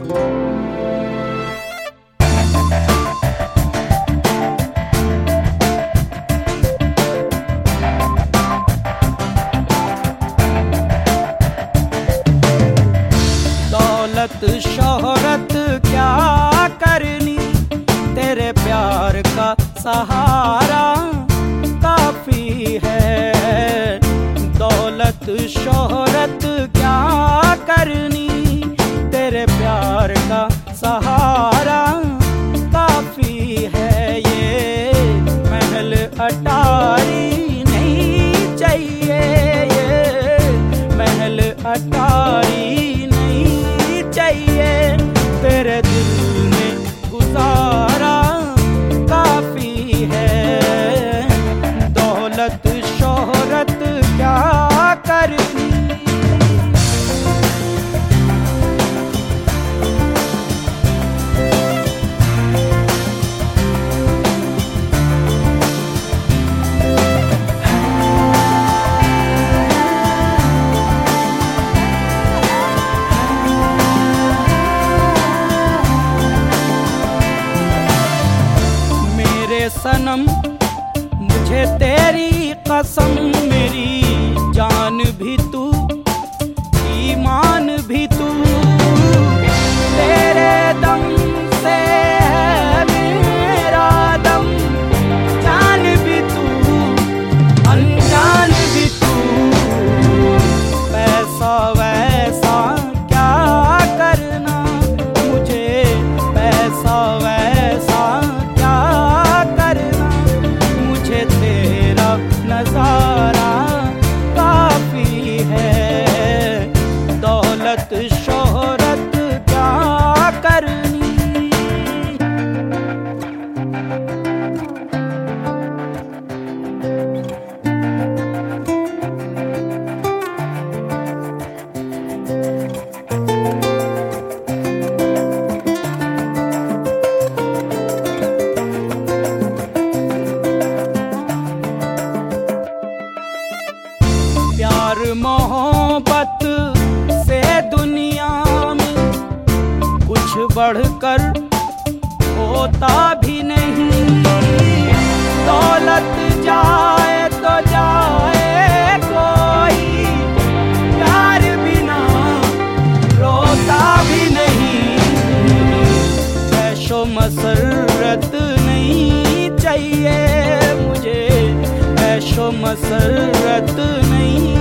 दौलत शोहरत क्या करनी, तेरे प्यार का सहारा काफी है। दौलत शोहरत क्या करनी, तेरे प्यार का सहारा काफी है। ये महल अटारी नहीं चाहिए, ये महल अटारी नहीं चाहिए। तेरे दिल में गुजारा काफी है। दौलत शोहरत क्या करनी। सनम मुझे तेरी कसम, मेरी जान भी तू, ईमान भी तू। तेरे दम से है मेरा दम, जान भी तू, अनजान भी तू। पैसा वैसा क्या करना मुझे, पैसा वैसा नजारा काफी है। दौलत शोहरत क्या करनी। प्यार मोहब्बत से दुनिया में कुछ बढ़कर होता भी नहीं। दौलत जाए तो जाए कोई, प्यार बिना रोता भी नहीं। ऐशो मसरत नहीं चाहिए मुझे, ऐशो मसरत नहीं